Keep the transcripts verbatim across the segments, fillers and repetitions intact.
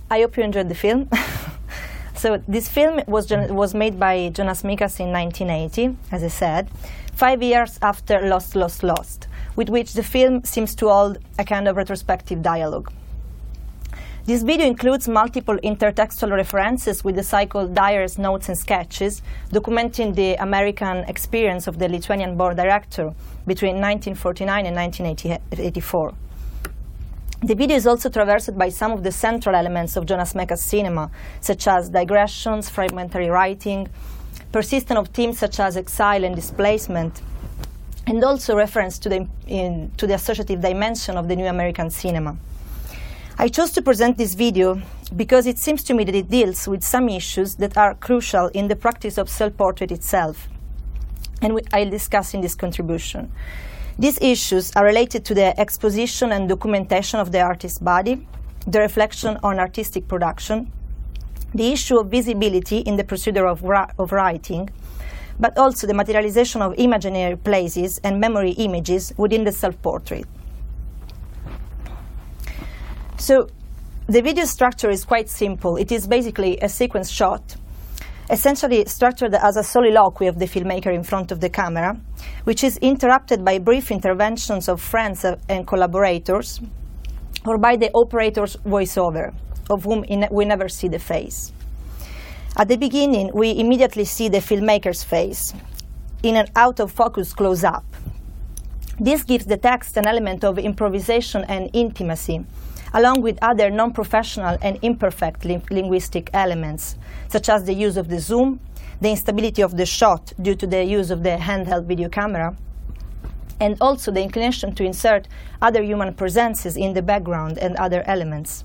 I hope you enjoyed the film. So this film was, was made by Jonas Mekas in nineteen eighty, as I said, five years after Lost, Lost, Lost, with which the film seems to hold a kind of retrospective dialogue. This video includes multiple intertextual references with the cycle Dyer's Notes and Sketches, documenting the American experience of the Lithuanian-born director between nineteen forty-nine and nineteen eighty-four. The video is also traversed by some of the central elements of Jonas Mekas' cinema, such as digressions, fragmentary writing, persistence of themes such as exile and displacement, and also reference to the, in, to the associative dimension of the new American cinema. I chose to present this video because it seems to me that it deals with some issues that are crucial in the practice of self-portrait itself, and we, I'll discuss in this contribution. These issues are related to the exposition and documentation of the artist's body, the reflection on artistic production, the issue of visibility in the procedure of, of writing, but also the materialization of imaginary places and memory images within the self-portrait. So the video structure is quite simple. It is basically a sequence shot, essentially structured as a soliloquy of the filmmaker in front of the camera, which is interrupted by brief interventions of friends and collaborators, or by the operator's voiceover, of whom we never see the face. At the beginning, we immediately see the filmmaker's face in an out-of-focus close-up. This gives the text an element of improvisation and intimacy, along with other non-professional and imperfect ling linguistic elements, such as the use of the zoom, the instability of the shot due to the use of the handheld video camera, and also the inclination to insert other human presences in the background and other elements.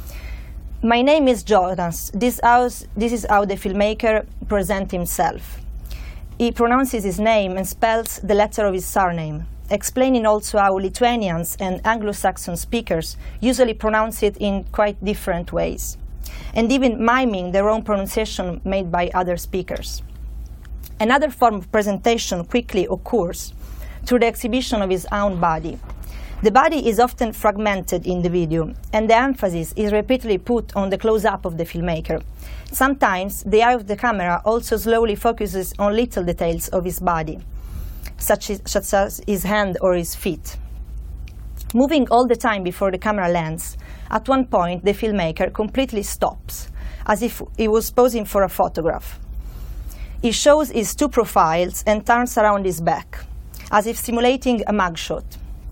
My name is Jonas. This, house, this is how the filmmaker presents himself. He pronounces his name and spells the letter of his surname, explaining also how Lithuanians and Anglo-Saxon speakers usually pronounce it in quite different ways, and even miming their own pronunciation made by other speakers. Another form of presentation quickly occurs through the exhibition of his own body. The body is often fragmented in the video, and the emphasis is repeatedly put on the close-up of the filmmaker. Sometimes the eye of the camera also slowly focuses on little details of his body, such as, such as his hand or his feet. Moving all the time before the camera lens, at one point the filmmaker completely stops, as if he was posing for a photograph. He shows his two profiles and turns around his back, as if simulating a mugshot.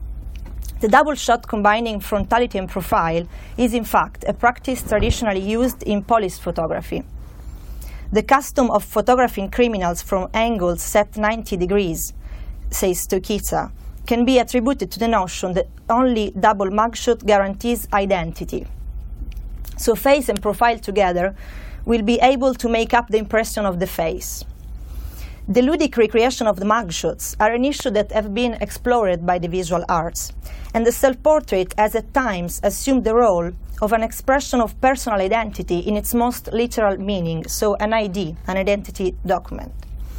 The double shot combining frontality and profile is in fact a practice traditionally used in police photography. The custom of photographing criminals from angles set ninety degrees, says Stokica, can be attributed to the notion that only double mugshot guarantees identity. So face and profile together will be able to make up the impression of the face. The ludic recreation of the mugshots are an issue that have been explored by the visual arts, and the self-portrait has at times assumed the role of an expression of personal identity in its most literal meaning, so an I D, an identity document.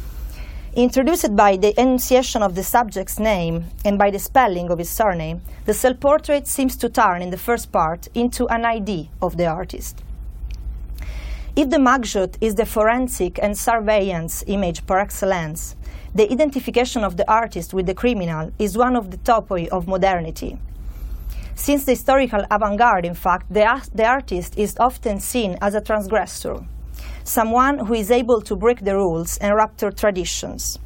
Introduced by the enunciation of the subject's name and by the spelling of his surname, the self-portrait seems to turn in the first part into an I D of the artist. If the mugshot is the forensic and surveillance image par excellence, the identification of the artist with the criminal is one of the topoi of modernity. Since the historical avant-garde, in fact, the, the artist is often seen as a transgressor, someone who is able to break the rules and rupture traditions.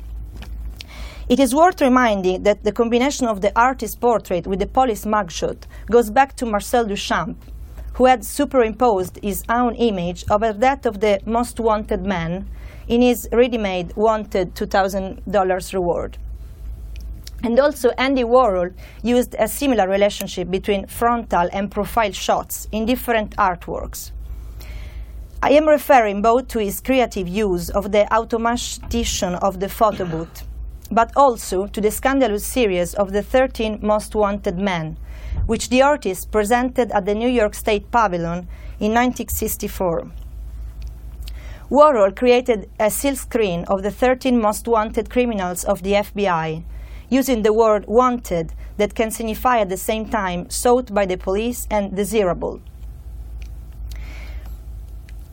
It is worth reminding that the combination of the artist's portrait with the police mugshot goes back to Marcel Duchamp, who had superimposed his own image over that of the most wanted man in his ready-made wanted two thousand dollars reward. And also Andy Warhol used a similar relationship between frontal and profile shots in different artworks. I am referring both to his creative use of the automation of the photo booth, but also to the scandalous series of the thirteen Most Wanted Men, which the artist presented at the New York State Pavilion in nineteen sixty-four. Warhol created a silkscreen of the thirteen most wanted criminals of the F B I, using the word wanted that can signify at the same time sought by the police and desirable.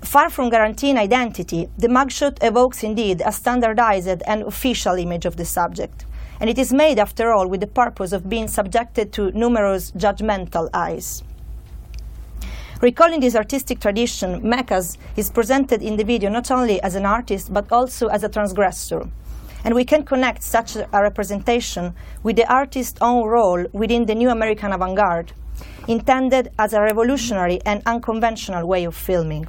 Far from guaranteeing identity, the mugshot evokes indeed a standardized and official image of the subject, and it is made, after all, with the purpose of being subjected to numerous judgmental eyes. Recalling this artistic tradition, Mekas is presented in the video not only as an artist, but also as a transgressor. And we can connect such a representation with the artist's own role within the new American avant-garde, intended as a revolutionary and unconventional way of filming.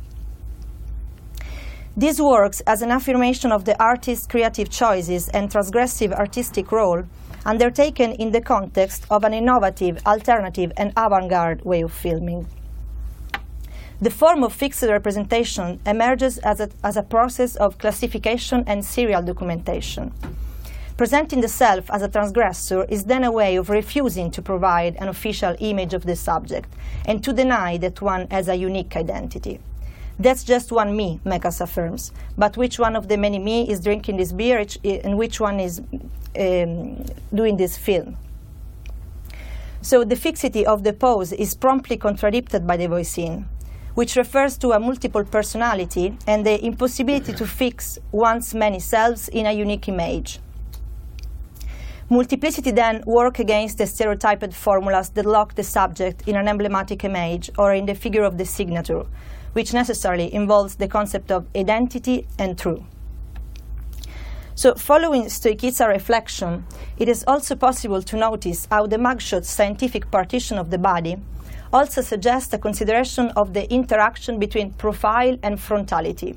This works as an affirmation of the artist's creative choices and transgressive artistic role, undertaken in the context of an innovative, alternative, and avant-garde way of filming. The form of fixed representation emerges as a, as a process of classification and serial documentation. Presenting the self as a transgressor is then a way of refusing to provide an official image of the subject and to deny that one has a unique identity. That's just one me, Mekas affirms, but which one of the many me is drinking this beer and which one is um, doing this film? So the fixity of the pose is promptly contradicted by the voice-in, which refers to a multiple personality and the impossibility to fix one's many selves in a unique image. Multiplicity then works against the stereotyped formulas that lock the subject in an emblematic image or in the figure of the signature, which necessarily involves the concept of identity and true. So, following Stoichitsa's reflection, it is also possible to notice how the mugshot's scientific partition of the body also suggests a consideration of the interaction between profile and frontality.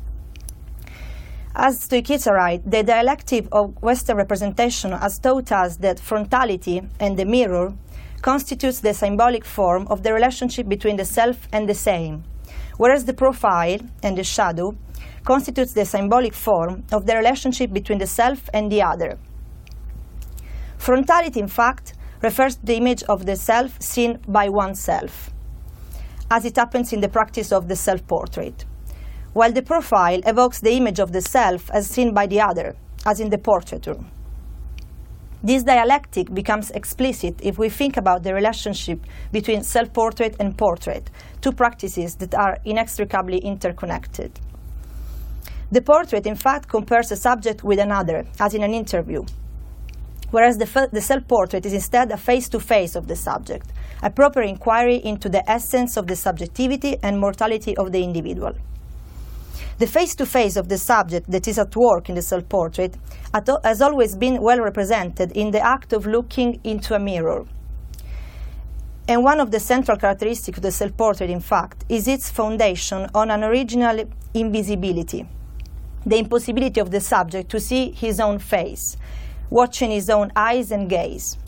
As Stoichitsa writes, the dialectic of Western representation has taught us that frontality and the mirror constitutes the symbolic form of the relationship between the self and the same, whereas the profile and the shadow constitutes the symbolic form of the relationship between the self and the other. Frontality, in fact, refers to the image of the self seen by oneself, as it happens in the practice of the self-portrait, while the profile evokes the image of the self as seen by the other, as in the portraiture. This dialectic becomes explicit if we think about the relationship between self-portrait and portrait, two practices that are inextricably interconnected. The portrait, in fact, compares a subject with another, as in an interview, whereas the, the self-portrait is instead a face-to-face of the subject, a proper inquiry into the essence of the subjectivity and mortality of the individual. The face-to-face of the subject that is at work in the self-portrait has always been well represented in the act of looking into a mirror. And one of the central characteristics of the self-portrait, in fact, is its foundation on an original invisibility, the impossibility of the subject to see his own face, watching his own eyes and gaze.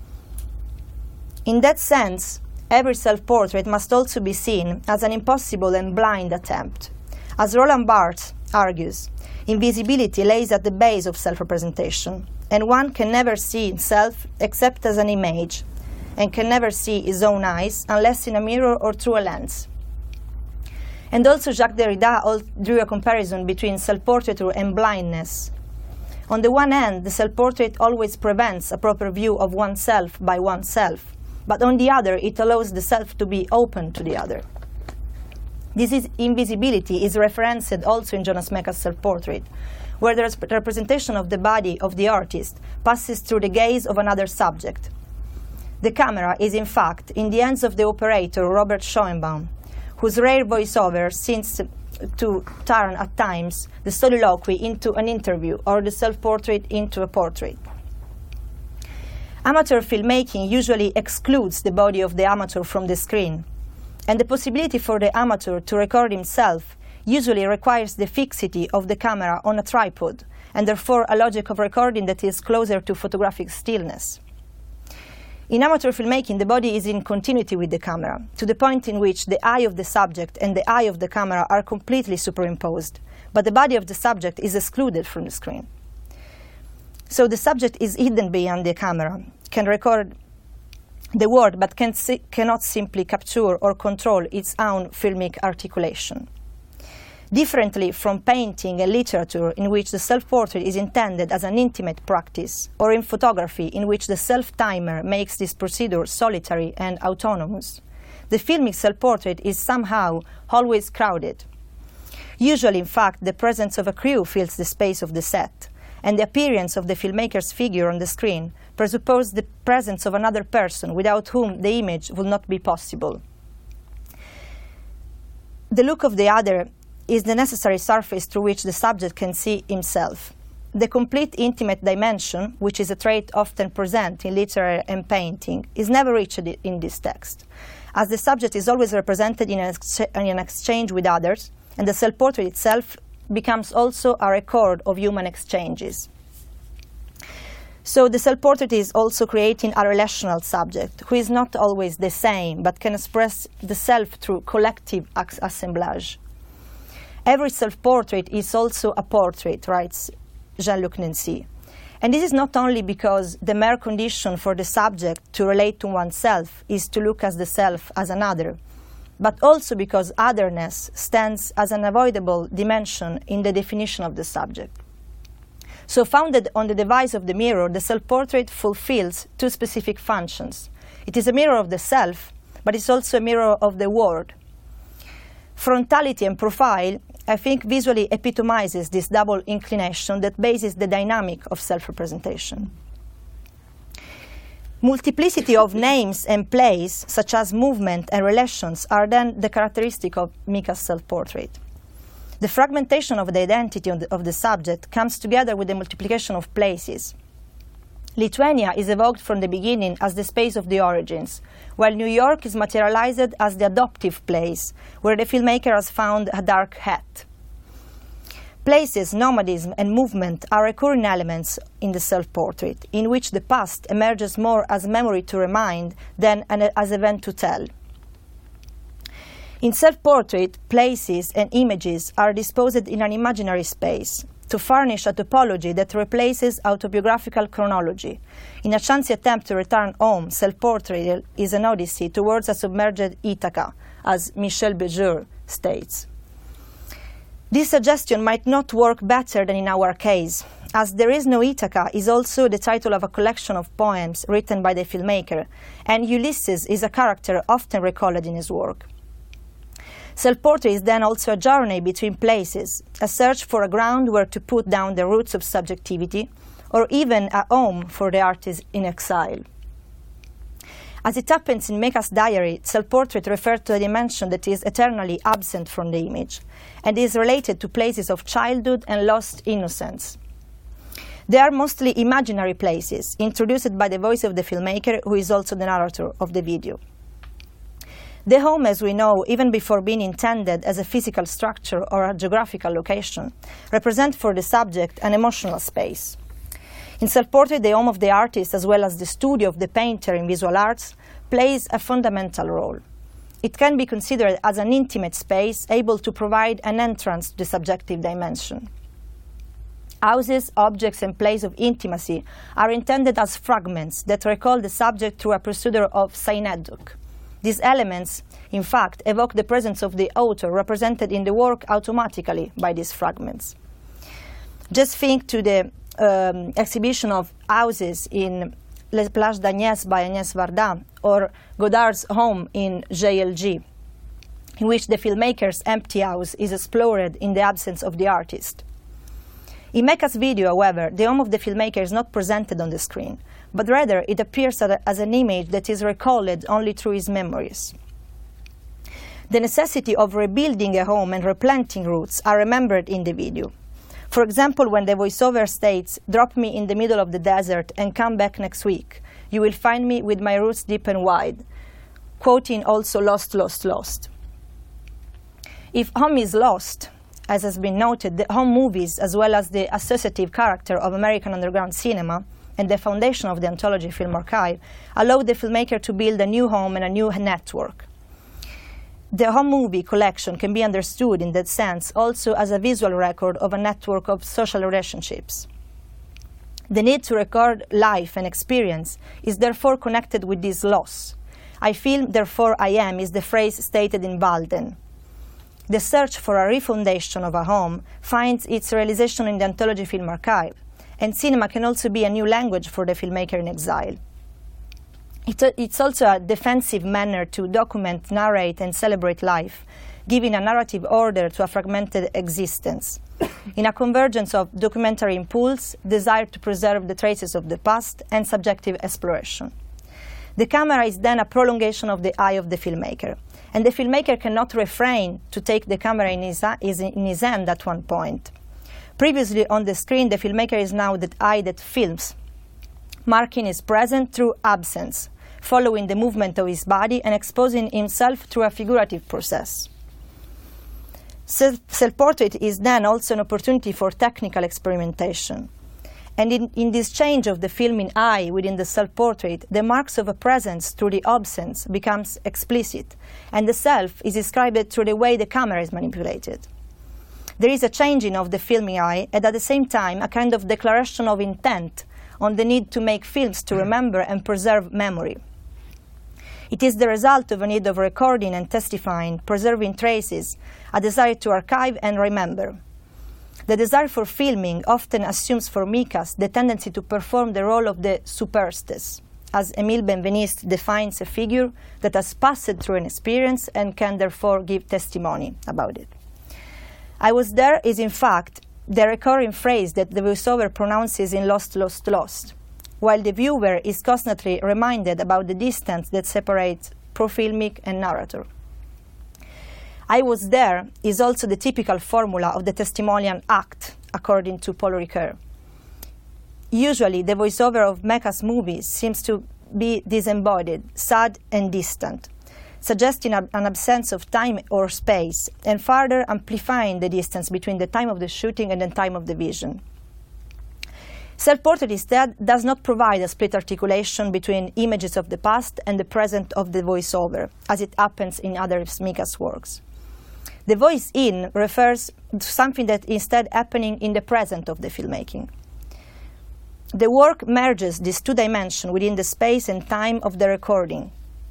In that sense, every self-portrait must also be seen as an impossible and blind attempt. As Roland Barthes argues, invisibility lays at the base of self-representation, and one can never see himself except as an image, and can never see his own eyes unless in a mirror or through a lens. And also Jacques Derrida drew a comparison between self-portraiture and blindness. On the one hand, the self-portrait always prevents a proper view of oneself by oneself, but on the other, it allows the self to be open to the other. This is invisibility is referenced also in Jonas Mekas' self-portrait, where the representation of the body of the artist passes through the gaze of another subject. The camera is, in fact, in the hands of the operator Robert Schoenbaum, whose rare voiceover seems to turn at times the soliloquy into an interview or the self-portrait into a portrait. Amateur filmmaking usually excludes the body of the amateur from the screen, and the possibility for the amateur to record himself usually requires the fixity of the camera on a tripod, and therefore a logic of recording that is closer to photographic stillness. In amateur filmmaking, the body is in continuity with the camera, to the point in which the eye of the subject and the eye of the camera are completely superimposed, but the body of the subject is excluded from the screen. So the subject is hidden behind the camera, can record the word, but can si- cannot simply capture or control its own filmic articulation. Differently from painting and literature, in which the self-portrait is intended as an intimate practice, or in photography, in which the self-timer makes this procedure solitary and autonomous, the filmic self-portrait is somehow always crowded. Usually, in fact, the presence of a crew fills the space of the set, and the appearance of the filmmaker's figure on the screen presupposes the presence of another person without whom the image would not be possible. The look of the other is the necessary surface through which the subject can see himself. The complete intimate dimension, which is a trait often present in literature and painting, is never reached in this text, as the subject is always represented in an, ex in an exchange with others, and the self-portrait itself becomes also a record of human exchanges. So the self-portrait is also creating a relational subject, who is not always the same, but can express the self through collective assemblage. Every self-portrait is also a portrait, writes Jean-Luc Nancy. And this is not only because the mere condition for the subject to relate to oneself is to look as the self as another, but also because otherness stands as an unavoidable dimension in the definition of the subject. So founded on the device of the mirror, the self-portrait fulfills two specific functions. It is a mirror of the self, but it's also a mirror of the world. Frontality and profile, I think, visually epitomizes this double inclination that bases the dynamic of self-representation. Multiplicity of names and plays, such as movement and relations, are then the characteristic of Mika's self-portrait. The fragmentation of the identity of the, of the subject comes together with the multiplication of places. Lithuania is evoked from the beginning as the space of the origins, while New York is materialized as the adoptive place, where the filmmaker has found a dark hat. Places, nomadism, and movement are recurring elements in the self-portrait, in which the past emerges more as memory to remind than an, as event to tell. In self-portrait, places and images are disposed in an imaginary space, to furnish a topology that replaces autobiographical chronology. In a chancy attempt to return home, self-portrait is an odyssey towards a submerged Ithaca, as Michel Béjur states. This suggestion might not work better than in our case, as There Is No Ithaca is also the title of a collection of poems written by the filmmaker, and Ulysses is a character often recalled in his work. Self-portrait is then also a journey between places, a search for a ground where to put down the roots of subjectivity, or even a home for the artist in exile. As it happens in Mika's diary, self-portrait refers to a dimension that is eternally absent from the image, and is related to places of childhood and lost innocence. They are mostly imaginary places, introduced by the voice of the filmmaker, who is also the narrator of the video. The home, as we know, even before being intended as a physical structure or a geographical location, represents for the subject an emotional space. In self-portrait, the home of the artist, as well as the studio of the painter in visual arts, plays a fundamental role. It can be considered as an intimate space able to provide an entrance to the subjective dimension. Houses, objects, and places of intimacy are intended as fragments that recall the subject through a procedure of synecdoche. These elements, in fact, evoke the presence of the author represented in the work automatically by these fragments. Just think to the um, exhibition of houses in Les Plages d'Agnès by Agnès Varda, or Godard's home in J L G, in which the filmmaker's empty house is explored in the absence of the artist. In Mika's video, however, the home of the filmmaker is not presented on the screen, but rather it appears as an image that is recalled only through his memories. The necessity of rebuilding a home and replanting roots are remembered in the video. For example, when the voiceover states, "Drop me in the middle of the desert and come back next week. You will find me with my roots deep and wide," quoting also Lost, Lost, Lost. If home is lost, as has been noted, the home movies, as well as the associative character of American underground cinema and the foundation of the Anthology Film Archive, allow the filmmaker to build a new home and a new network. The home movie collection can be understood in that sense also as a visual record of a network of social relationships. The need to record life and experience is therefore connected with this loss. "I feel, therefore I am" is the phrase stated in Walden. The search for a refoundation of a home finds its realization in the Anthology Film Archive, and cinema can also be a new language for the filmmaker in exile. It's also a defensive manner to document, narrate, and celebrate life, giving a narrative order to a fragmented existence, in a convergence of documentary impulse, desire to preserve the traces of the past, and subjective exploration. The camera is then a prolongation of the eye of the filmmaker, and the filmmaker cannot refrain to take the camera in his, in his hand at one point. Previously on the screen, the filmmaker is now the eye that films, marking his present through absence, following the movement of his body and exposing himself through a figurative process. Self-portrait is then also an opportunity for technical experimentation. And in, in this change of the filming eye within the self-portrait, the marks of a presence through the absence becomes explicit, and the self is described through the way the camera is manipulated. There is a changing of the filming eye, and at the same time a kind of declaration of intent on the need to make films to remember and preserve memory. It is the result of a need of recording and testifying, preserving traces, a desire to archive and remember. The desire for filming often assumes for Mikas the tendency to perform the role of the superstes, as Émile Benveniste defines a figure that has passed through an experience and can therefore give testimony about it. I was there is in fact the recurring phrase that the voiceover pronounces in Lost, Lost, Lost, while the viewer is constantly reminded about the distance that separates profilmic and narrator. I was there is also the typical formula of the testimonial act, according to Paul Ricoeur. Usually, the voiceover of Mecca's movies seems to be disembodied, sad and distant, suggesting a, an absence of time or space, and further amplifying the distance between the time of the shooting and the time of the vision. Self-portrait instead does not provide a split articulation between images of the past and the present of the voiceover, as it happens in other Mikas works. The voice-in refers to something that is instead happening in the present of the filmmaking. The work merges these two dimensions within the space and time of the recording.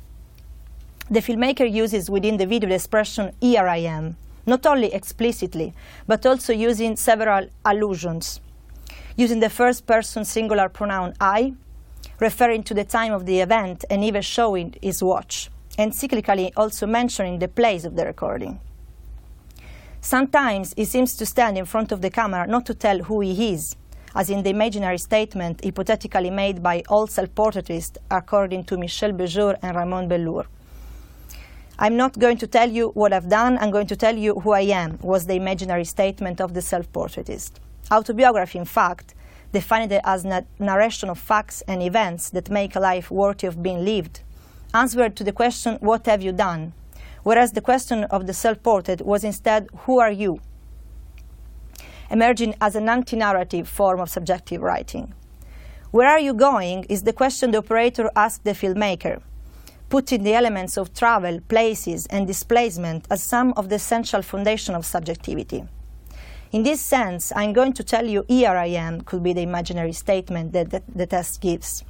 The filmmaker uses within the video the expression "here I am," not only explicitly, but also using several allusions, using the first-person singular pronoun I, referring to the time of the event and even showing his watch, and cyclically also mentioning the place of the recording. Sometimes he seems to stand in front of the camera not to tell who he is, as in the imaginary statement hypothetically made by all self-portraitists according to Michel Béjour and Raymond Bellour. "I'm not going to tell you what I've done, I'm going to tell you who I am," was the imaginary statement of the self-portraitist. Autobiography, in fact, defined it as a narration of facts and events that make a life worthy of being lived, answered to the question, "What have you done?" Whereas the question of the self-portrait was instead, "Who are you?" emerging as an anti-narrative form of subjective writing. "Where are you going?" is the question the operator asked the filmmaker, putting the elements of travel, places, and displacement as some of the essential foundation of subjectivity. In this sense, "I'm going to tell you here I am" could be the imaginary statement that, that the text gives.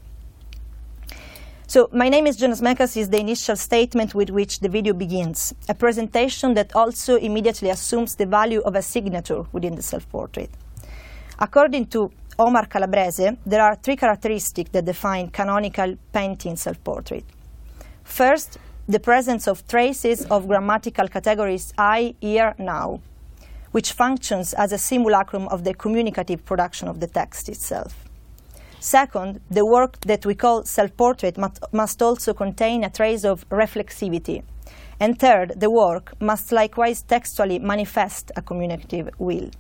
So, "My name is Jonas Mekas" is the initial statement with which the video begins, a presentation that also immediately assumes the value of a signature within the self-portrait. According to Omar Calabrese, there are three characteristics that define canonical painting self-portrait. First, the presence of traces of grammatical categories I, here, now, which functions as a simulacrum of the communicative production of the text itself. Second, the work that we call self-portrait must also contain a trace of reflexivity. And third, the work must likewise textually manifest a communicative will.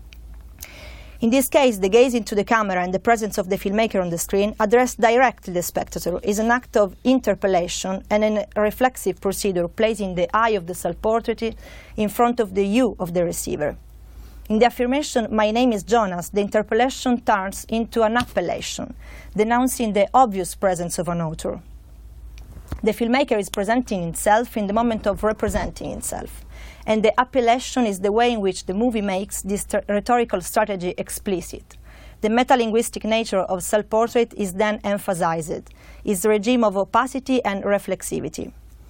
In this case, the gaze into the camera and the presence of the filmmaker on the screen, addressed directly to the spectator, is an act of interpellation and a reflexive procedure placing the I of the self-portrait in front of the you of the receiver. In the affirmation, "My name is Jonas," the interpellation turns into an appellation, denouncing the obvious presence of an author. The filmmaker is presenting himself in the moment of representing himself, and the appellation is the way in which the movie makes this rhetorical strategy explicit. The metalinguistic nature of self-portrait is then emphasized, its regime of opacity and reflexivity.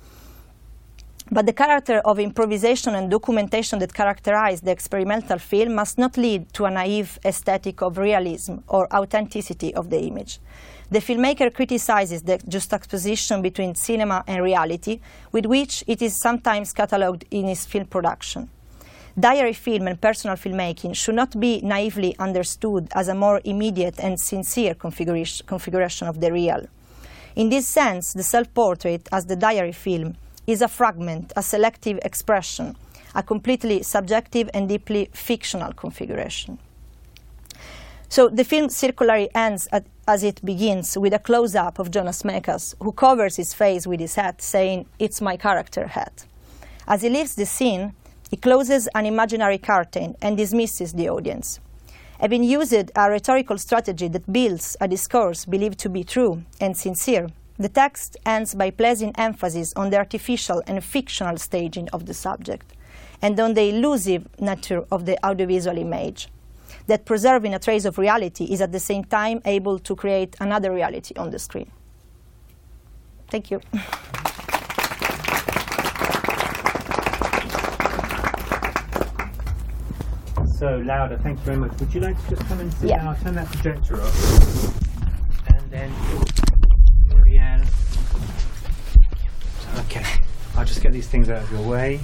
But the character of improvisation and documentation that characterize the experimental film must not lead to a naive aesthetic of realism or authenticity of the image. the filmmaker criticizes the juxtaposition between cinema and reality, with which it is sometimes catalogued in his film production. Diary film and personal filmmaking should not be naively understood as a more immediate and sincere configuration, configuration of the real. In this sense, the self-portrait as the diary film is a fragment, a selective expression, a completely subjective and deeply fictional configuration. So the film circularly ends at, as it begins with a close-up of Jonas Mekas, who covers his face with his hat, saying, "It's my character hat." As he leaves the scene, he closes an imaginary curtain and dismisses the audience. Having used a rhetorical strategy that builds a discourse believed to be true and sincere, the text ends by placing emphasis on the artificial and fictional staging of the subject, and on the elusive nature of the audiovisual image, that preserving a trace of reality is at the same time able to create another reality on the screen. Thank you. So, Laura, thank you very much. Would you like to just come and sit yeah. down? I'll turn that projector off. And then, Leanne. Okay, I'll just get these things out of your way.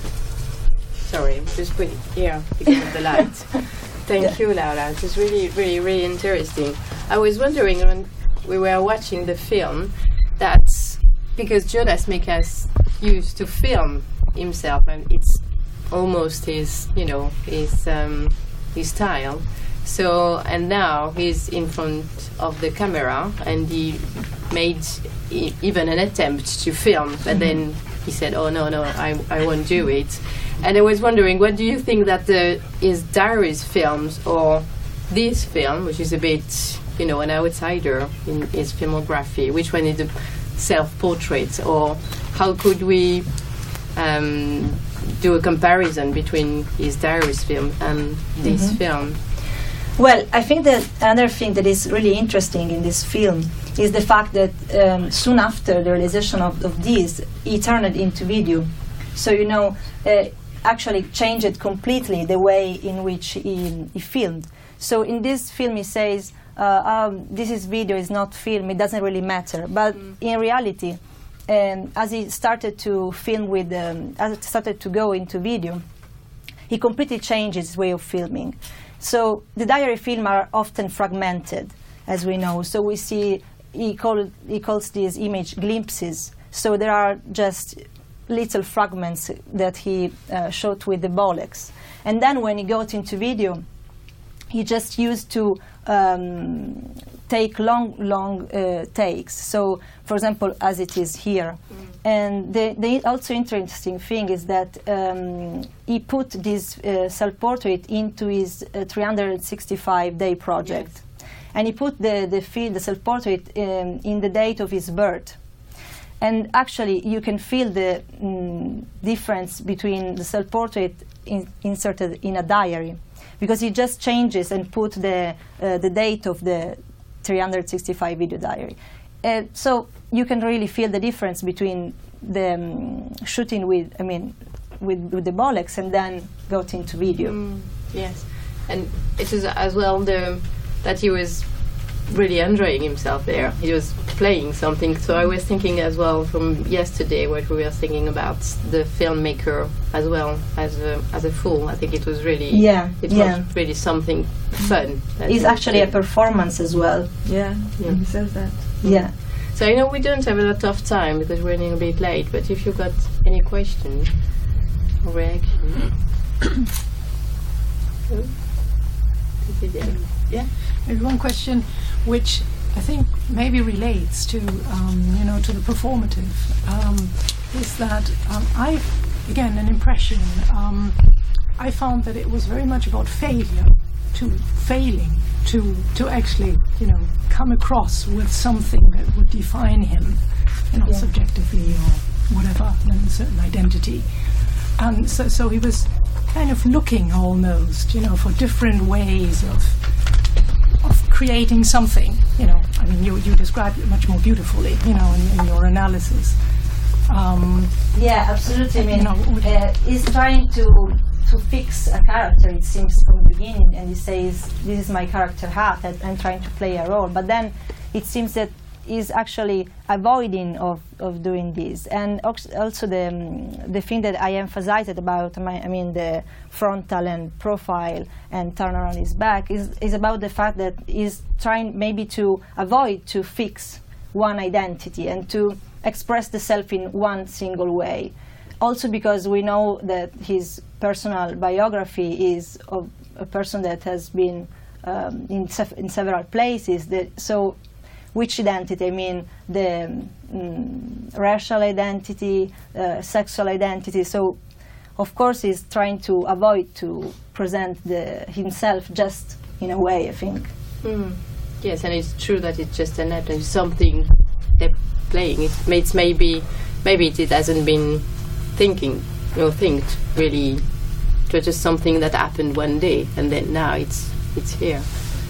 Sorry, just put it here because of the light. Thank yeah. you, Laura. It was really, really, really interesting. I was wondering when we were watching the film that because Jonas Mekas used to film himself, and it's almost his, you know, his um, his style. So, and now he's in front of the camera, and he made e- even an attempt to film, but mm-hmm. then he said, "Oh no, no, I I won't do it." And I was wondering, what do you think that the his diaries films or this film, which is a bit, you know, an outsider in his filmography, which one is a self-portrait, or how could we um, do a comparison between his diaries film and this mm-hmm. film? Well, I think that another thing that is really interesting in this film is the fact that um, soon after the realization of, of this, he turned it into video. So, you know, uh, actually changed completely the way in which he, he filmed. So in this film he says, uh, um, this is video, is not film, it doesn't really matter. But mm. in reality, um, as he started to film with, um, as it started to go into video, he completely changed his way of filming. So the diary film are often fragmented, as we know. So we see, he, call, he calls these image glimpses. So there are just little fragments that he uh, shot with the Bolex. And then when he got into video, he just used to um, take long, long uh, takes. So, for example, as it is here. Mm. And the, the also interesting thing is that um, he put this uh, self-portrait into his uh, three hundred sixty-five day project. Yes. And he put the, the, the self-portrait um, in the date of his birth. And actually, you can feel the mm, difference between the self-portrait in, inserted in a diary, because he just changes and put the uh, the date of the three hundred sixty-five video diary. Uh, so you can really feel the difference between the um, shooting with, I mean, with, with the Bolex and then got into video. Mm, yes, and it is as well the that he was really enjoying himself there. He was playing something. So I was thinking as well from yesterday what we were thinking about the filmmaker as well as a as a fool. I think it was really yeah it yeah. was really something fun. It's actually a performance as well. Yeah, yeah. He says that. Yeah. So I know we don't have a lot of time because we're running a bit late, but if you've got any questions or reaction. Yeah. Maybe one question which I think maybe relates to um, you know to the performative um, is that um, I again an impression um, I found that it was very much about failure, to failing to to actually you know come across with something that would define him, you know, yeah. subjectively or whatever, and a certain identity. And so so he was kind of looking almost you know for different ways of of creating something, you know. I mean, you you described it much more beautifully, you know, in, in your analysis. Um, yeah, absolutely. I mean, you know, uh, he's trying to to fix a character, it seems, from the beginning, and he says, this is my character hat, that I'm trying to play a role. But then it seems that he's actually avoiding of, of doing this. And also the, um, the thing that I emphasized about, my, I mean, the frontal and profile and turn around his back is, is about the fact that he's trying maybe to avoid to fix one identity and to express the self in one single way. Also because we know that his personal biography is of a person that has been um, in, sef in several places. That, so which identity? I mean, the um, racial identity, uh, sexual identity. So of course he's trying to avoid to present the, himself just in a way, I think. Mm. Yes, and it's true that it's just an act and something they're playing. It, it's maybe, maybe it, it hasn't been thinking, you know, think really. It was just something that happened one day, and then now it's it's here.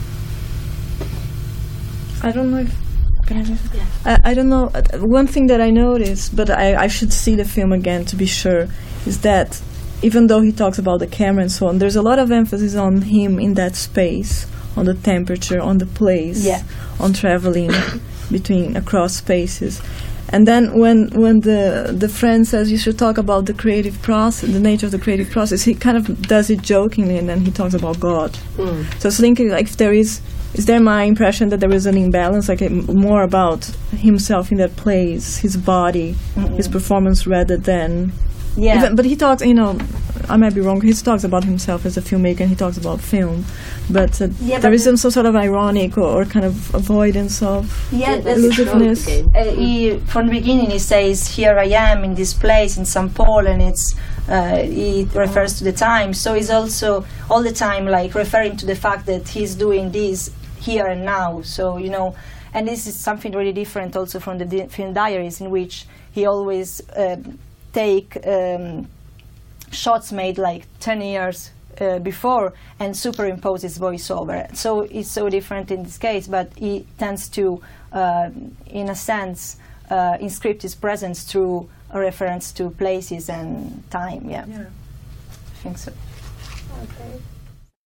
I don't know if can I, just, yeah. I I don't know. Uh, one thing that I noticed, but I I should see the film again to be sure, is that even though he talks about the camera and so on, there's a lot of emphasis on him in that space, on the temperature, on the place, yeah. on traveling between across spaces. And then when when the the friend says you should talk about the creative process, the nature of the creative process, he kind of does it jokingly, and then he talks about God. Mm. So I was thinking, like, if there is, is there my impression that there is an imbalance, like m more about himself in that place, his body, mm-hmm. his performance, rather than. Yeah. Even, but he talks, you know, I might be wrong. He talks about himself as a filmmaker, and he talks about film, but uh, yeah, there but is some sort of ironic or, or kind of avoidance of yeah, elusiveness. Uh, he, from the beginning, he says, "Here I am in this place in Saint Paul," and it's uh, he refers to the time. So he's also all the time like referring to the fact that he's doing this here and now. So you know, and this is something really different also from the di film diaries, in which he always. Uh, take um, shots made like ten years uh, before and superimpose his voiceover. So it's so different in this case, but he tends to, uh, in a sense, uh, inscript his presence through a reference to places and time. Yeah, Yeah. I think so. Okay.